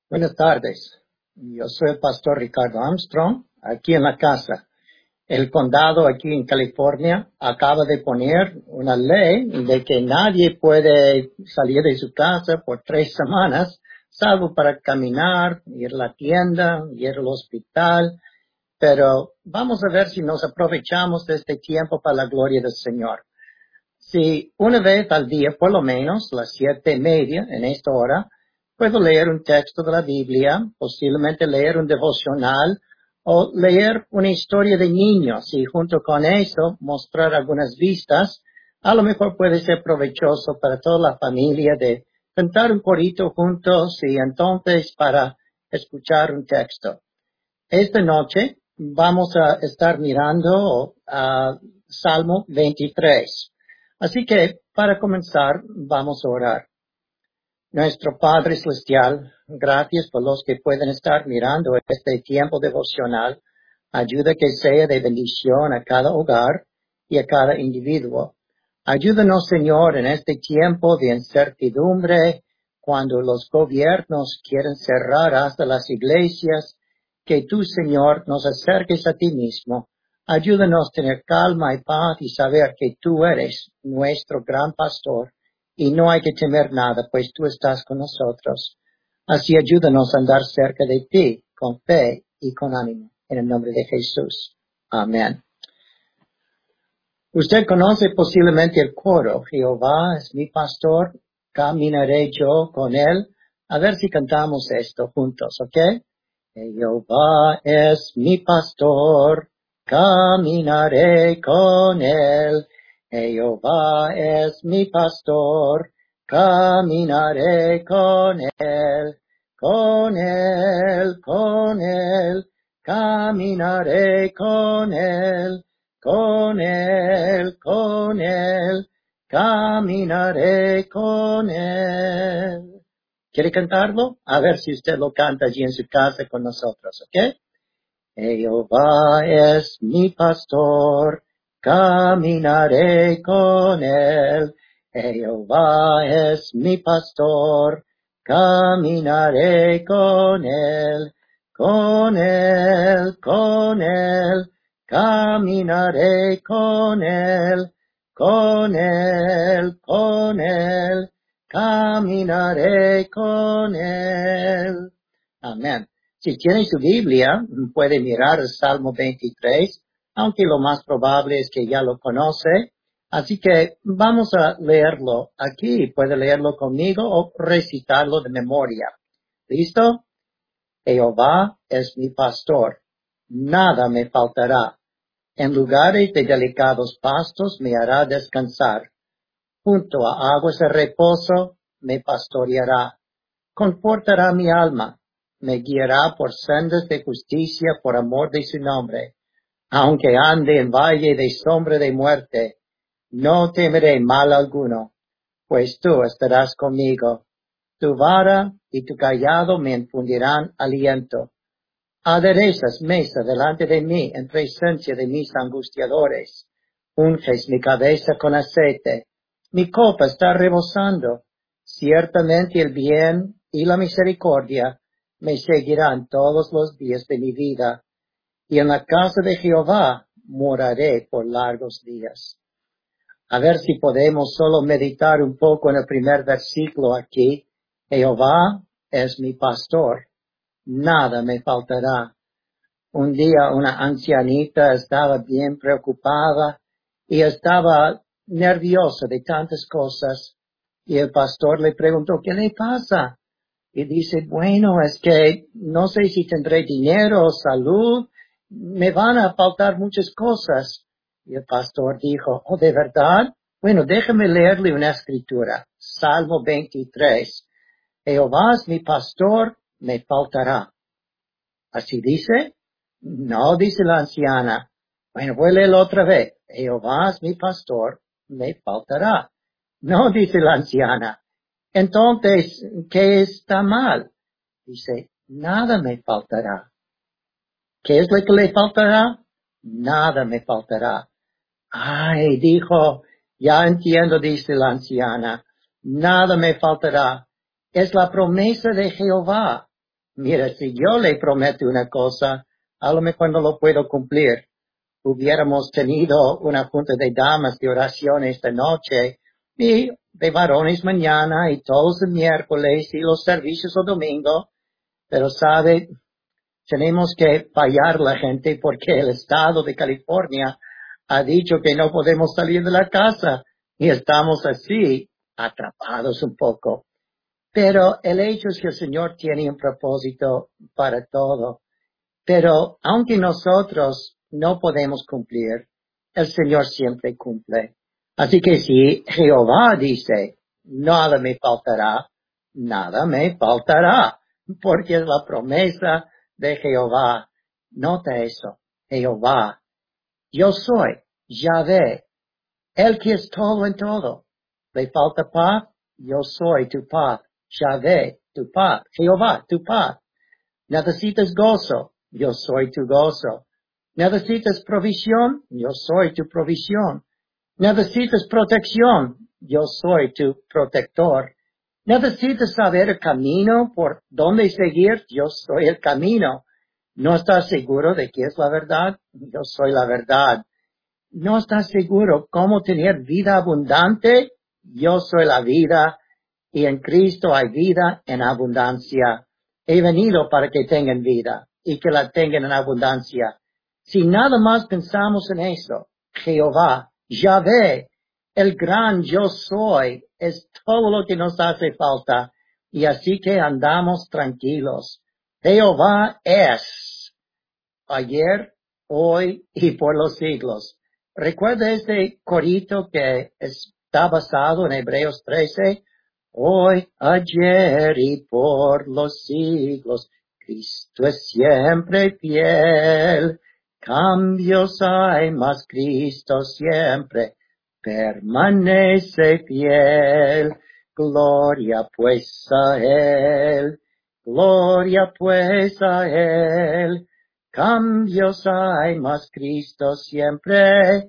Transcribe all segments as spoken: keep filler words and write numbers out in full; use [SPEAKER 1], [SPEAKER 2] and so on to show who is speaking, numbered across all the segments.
[SPEAKER 1] Buenas tardes. Yo soy el pastor Ricardo Armstrong, aquí en la casa. El condado aquí en California acaba de poner una ley de que nadie puede salir de su casa por tres semanas, salvo para caminar, ir a la tienda, ir al hospital. Pero vamos a ver si nos aprovechamos de este tiempo para la gloria del Señor. Si una vez al día, por lo menos, las siete y media en esta hora, puedo leer un texto de la Biblia, posiblemente leer un devocional o leer una historia de niños y junto con eso mostrar algunas vistas, a lo mejor puede ser provechoso para toda la familia de cantar un corito juntos y entonces para escuchar un texto. Esta noche vamos a estar mirando a Salmo veintitrés. Así que, para comenzar, vamos a orar. Nuestro Padre Celestial, gracias por los que pueden estar mirando este tiempo devocional. Ayuda que sea de bendición a cada hogar y a cada individuo. Ayúdanos, Señor, en este tiempo de incertidumbre, cuando los gobiernos quieren cerrar hasta las iglesias, que tú, Señor, nos acerques a ti mismo. Ayúdanos a tener calma y paz y saber que tú eres nuestro gran pastor y no hay que temer nada, pues tú estás con nosotros. Así ayúdanos a andar cerca de ti, con fe y con ánimo. En el nombre de Jesús. Amén. Usted conoce posiblemente el coro, Jehová es mi pastor, caminaré yo con él. A ver si cantamos esto juntos, ¿ok? Jehová es mi pastor, caminaré con él. Jehová es mi pastor, caminaré con él. Con él, con él, caminaré con él. Con él, con él, caminaré con él. ¿Quiere cantarlo? A ver si usted lo canta allí en su casa con nosotros, ¿ok? Jehová es mi pastor, caminaré con él. Jehová es mi pastor, caminaré con él. Con él, con él, caminaré con él. Con él, con él, caminaré con él. Amén. Si tiene su Biblia, puede mirar el Salmo veintitrés, aunque lo más probable es que ya lo conoce. Así que vamos a leerlo aquí. Puede leerlo conmigo o recitarlo de memoria. ¿Listo? Jehová es mi pastor. Nada me faltará. En lugares de delicados pastos me hará descansar. Junto a aguas de reposo me pastoreará. Confortará mi alma. Me guiará por sendas de justicia por amor de su nombre. Aunque ande en valle de sombra de muerte, no temeré mal alguno, pues tú estarás conmigo. Tu vara y tu callado me infundirán aliento. Aderezas mesa delante de mí en presencia de mis angustiadores. Unges mi cabeza con aceite. Mi copa está rebosando. Ciertamente el bien y la misericordia me seguirán todos los días de mi vida. Y en la casa de Jehová moraré por largos días. A ver si podemos solo meditar un poco en el primer versículo aquí. Jehová es mi pastor. Nada me faltará. Un día una ancianita estaba bien preocupada y estaba nerviosa de tantas cosas. Y el pastor le preguntó, ¿qué le pasa? Y dice, bueno, es que no sé si tendré dinero o salud. Me van a faltar muchas cosas. Y el pastor dijo, oh, ¿de verdad? Bueno, déjame leerle una escritura. Salmo veintitrés. Jehová es mi pastor, me faltará. ¿Así dice? No, dice la anciana. Bueno, voy a leerlo otra vez. Jehová es mi pastor, me faltará. No, dice la anciana. Entonces, ¿qué está mal? Dice, nada me faltará. ¿Qué es lo que le faltará? Nada me faltará. Ay, dijo, ya entiendo, dice la anciana. Nada me faltará. Es la promesa de Jehová. Mira, si yo le prometo una cosa, a lo mejor no lo puedo cumplir. Hubiéramos tenido una junta de damas de oración esta noche y de varones mañana y todos el miércoles y los servicios el domingo, pero sabe, tenemos que fallar la gente porque el estado de California ha dicho que no podemos salir de la casa y estamos así atrapados un poco. Pero el hecho es que el Señor tiene un propósito para todo. Pero aunque nosotros no podemos cumplir, el Señor siempre cumple. Así que si Jehová dice, nada me faltará, nada me faltará, porque es la promesa de Jehová. Nota eso, Jehová. Yo soy, Yahvé, el que es todo en todo. ¿Le falta paz? Yo soy tu paz. Yahvé, tu paz. Jehová, tu paz. ¿Necesitas gozo? Yo soy tu gozo. ¿Necesitas provisión? Yo soy tu provisión. ¿Necesitas protección? Yo soy tu protector. ¿Necesitas saber el camino por dónde seguir? Yo soy el camino. ¿No estás seguro de qué es la verdad? Yo soy la verdad. ¿No estás seguro cómo tener vida abundante? Yo soy la vida y en Cristo hay vida en abundancia. He venido para que tengan vida y que la tengan en abundancia. Si nada más pensamos en eso, Jehová, Yahvé, el gran yo soy, es todo lo que nos hace falta. Y así que andamos tranquilos. Jehová es ayer, hoy y por los siglos. ¿Recuerda este corito que está basado en Hebreos trece? Hoy, ayer y por los siglos, Cristo es siempre fiel. Cambios hay, mas Cristo siempre permanece fiel. Gloria pues a Él, gloria pues a Él. Cambios hay, mas Cristo siempre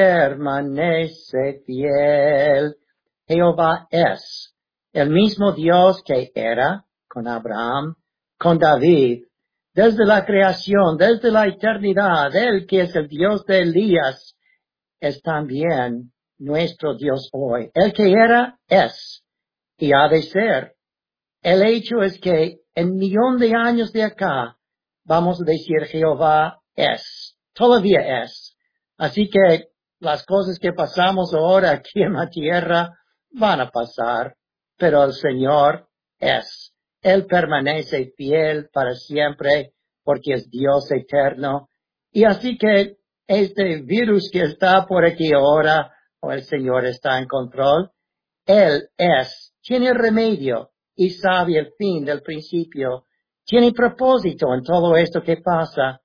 [SPEAKER 1] permanece fiel. Jehová es el mismo Dios que era con Abraham, con David, desde la creación, desde la eternidad. Él que es el Dios de Elías, es también nuestro Dios hoy. El que era, es y ha de ser. El hecho es que en millón de años de acá, vamos a decir Jehová es, todavía es. Así que las cosas que pasamos ahora aquí en la tierra van a pasar, pero el Señor es. Él permanece fiel para siempre porque es Dios eterno. Y así que este virus que está por aquí ahora, o el Señor está en control, Él es, tiene remedio y sabe el fin del principio. Tiene propósito en todo esto que pasa.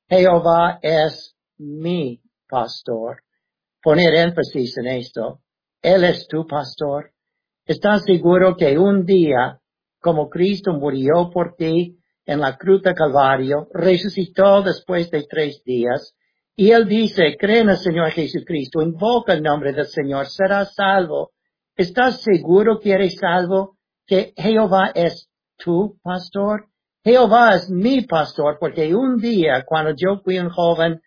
[SPEAKER 1] Jehová es mi pastor. Poner énfasis en esto. Él es tu pastor. ¿Estás seguro que un día, como Cristo murió por ti en la cruz de Calvario, resucitó después de tres días, y Él dice, cree en el Señor Jesucristo, invoca el nombre del Señor, serás salvo? ¿Estás seguro que eres salvo? Que Jehová es tu pastor. Jehová es mi pastor, porque un día, cuando yo fui un joven,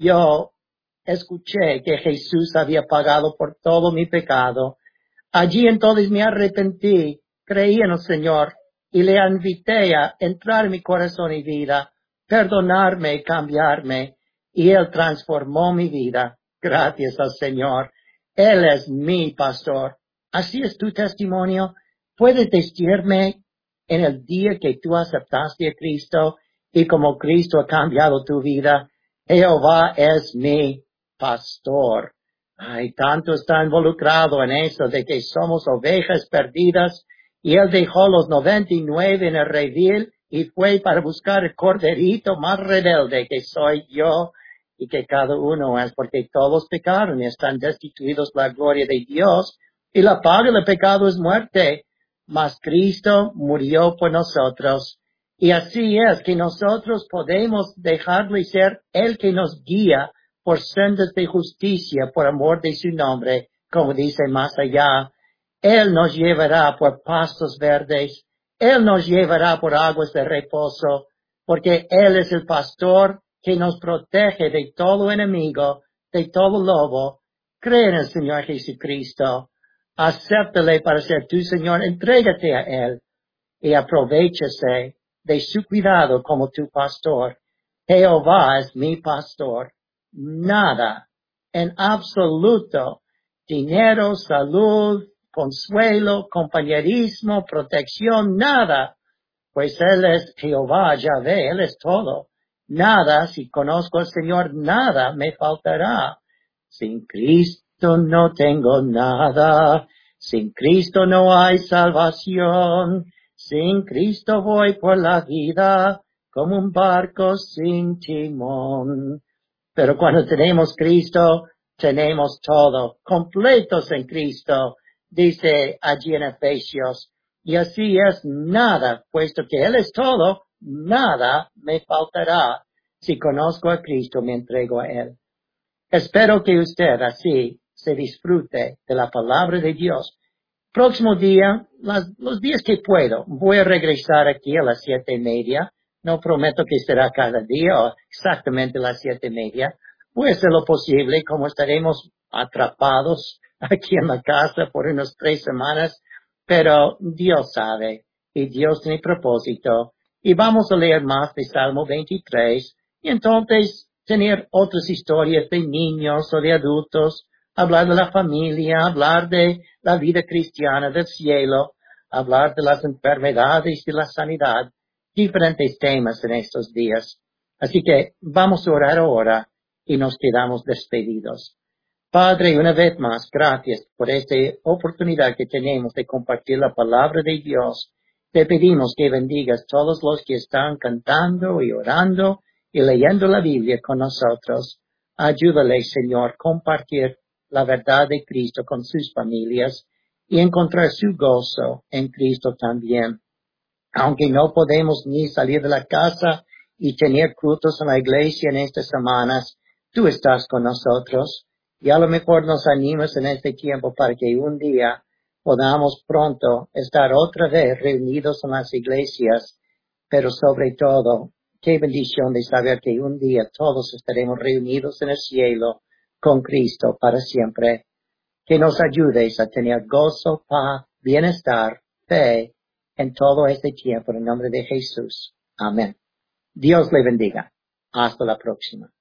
[SPEAKER 1] yo escuché que Jesús había pagado por todo mi pecado. Allí entonces me arrepentí, creí en el Señor y le invité a entrar en mi corazón y vida, perdonarme y cambiarme, y Él transformó mi vida. Gracias al Señor. Él es mi pastor. Así es tu testimonio. Puedes decirme en el día que tú aceptaste a Cristo y como Cristo ha cambiado tu vida, Jehová es mi pastor. Ay, tanto está involucrado en eso de que somos ovejas perdidas y Él dejó los noventa y nueve en el redil y fue para buscar el corderito más rebelde que soy yo y que cada uno es, porque todos pecaron y están destituidos de la gloria de Dios y la paga del pecado es muerte, mas Cristo murió por nosotros. Y así es que nosotros podemos dejarle ser el que nos guía por sendas de justicia, por amor de su nombre, como dice más allá. Él nos llevará por pastos verdes, Él nos llevará por aguas de reposo, porque Él es el pastor que nos protege de todo enemigo, de todo lobo. Cree en el Señor Jesucristo. Acéptale para ser tu Señor. Entrégate a Él y aprovéchese de su cuidado como tu pastor. Jehová es mi pastor. Nada, en absoluto, dinero, salud, consuelo, compañerismo, protección, nada, pues Él es Jehová, Yahvé, Él es todo. Nada, si conozco al Señor, nada me faltará. Sin Cristo no tengo nada, sin Cristo no hay salvación, sin Cristo voy por la vida como un barco sin timón. Pero cuando tenemos Cristo, tenemos todo, completos en Cristo, dice allí en Efesios. Y así es nada, puesto que Él es todo, nada me faltará. Si conozco a Cristo, me entrego a Él. Espero que usted así se disfrute de la palabra de Dios. Próximo día, las, los días que puedo, voy a regresar aquí a las siete y media. No prometo que será cada día o exactamente las siete y media. Voy a hacer lo posible, como estaremos atrapados aquí en la casa por unas tres semanas. Pero Dios sabe y Dios tiene propósito. Y vamos a leer más de Salmo veintitrés. Y entonces tener otras historias de niños o de adultos, hablar de la familia, hablar de la vida cristiana del cielo, hablar de las enfermedades y la sanidad, diferentes temas en estos días. Así que vamos a orar ahora y nos quedamos despedidos. Padre, una vez más, gracias por esta oportunidad que tenemos de compartir la palabra de Dios. Te pedimos que bendigas todos los que están cantando y orando y leyendo la Biblia con nosotros. Ayúdale, Señor, compartir la verdad de Cristo con sus familias y encontrar su gozo en Cristo también. Aunque no podemos ni salir de la casa y tener cultos en la iglesia en estas semanas, tú estás con nosotros y a lo mejor nos animas en este tiempo para que un día podamos pronto estar otra vez reunidos en las iglesias, pero sobre todo, qué bendición de saber que un día todos estaremos reunidos en el cielo con Cristo para siempre. Que nos ayudes a tener gozo, paz, bienestar, fe en todo este tiempo en el nombre de Jesús. Amén. Dios le bendiga. Hasta la próxima.